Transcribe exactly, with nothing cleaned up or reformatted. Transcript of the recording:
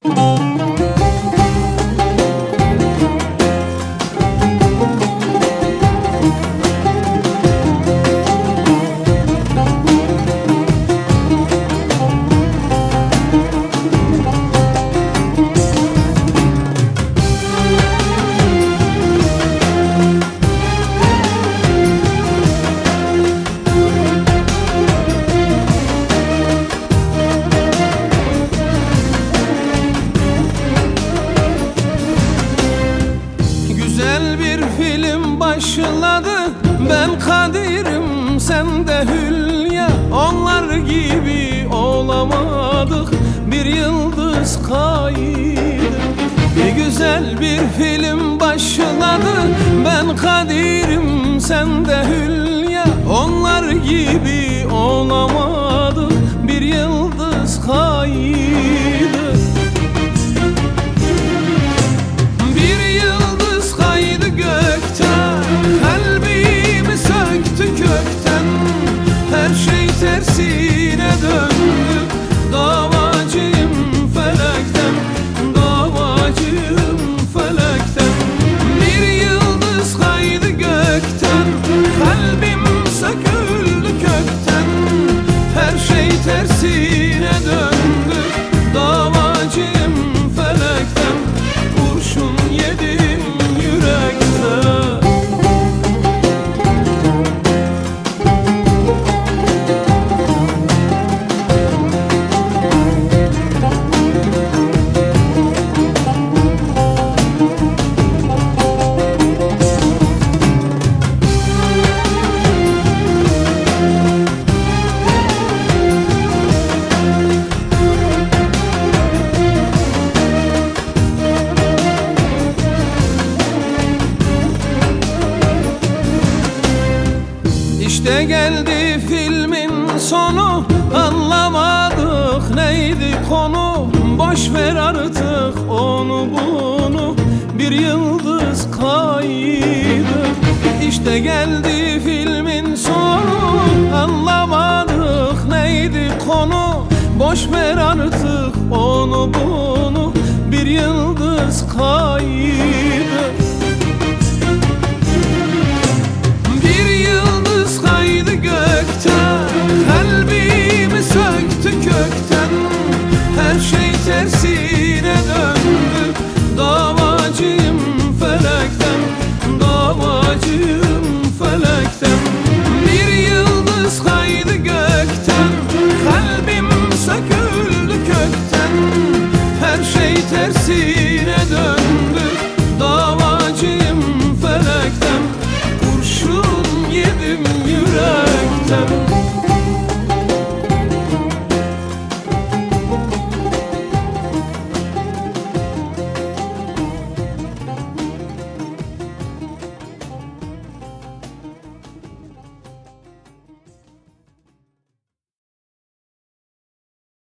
Güzel bir film başladı. Ben Kadir'im, sen de Hülya. Onlar gibi olamadık, bir yıldız kaydı. Bir güzel bir film başladı. Ben Kadir'im, sen de Hülya. Onlar gibi olamadık, bir yıldız kaydı. Tersine döndü, davacıyım felekten, davacıyım felekten. Bir yıldız kaydı gökten, kalbim söküldü kökten. Her şey tersine döndü, davacıyım felekten. Kurşun yedim yürekten. İşte geldi filmin sonu, anlamadık neydi konu. Boş ver artık onu bunu, bir yıldız kaydı. İşte geldi filmin sonu, anlamadık neydi konu. Boş ver artık onu bunu, bir yıldız kaydı. Kalbimi söktü kökten, her şey tersine döndü. Davacıyım felekten, davacıyım felekten. Bir yıldız kaydı gökten, kalbim söküldü kökten. Her şey tersine döndü, davacıyım felekten. Kurşun yedim yürekten.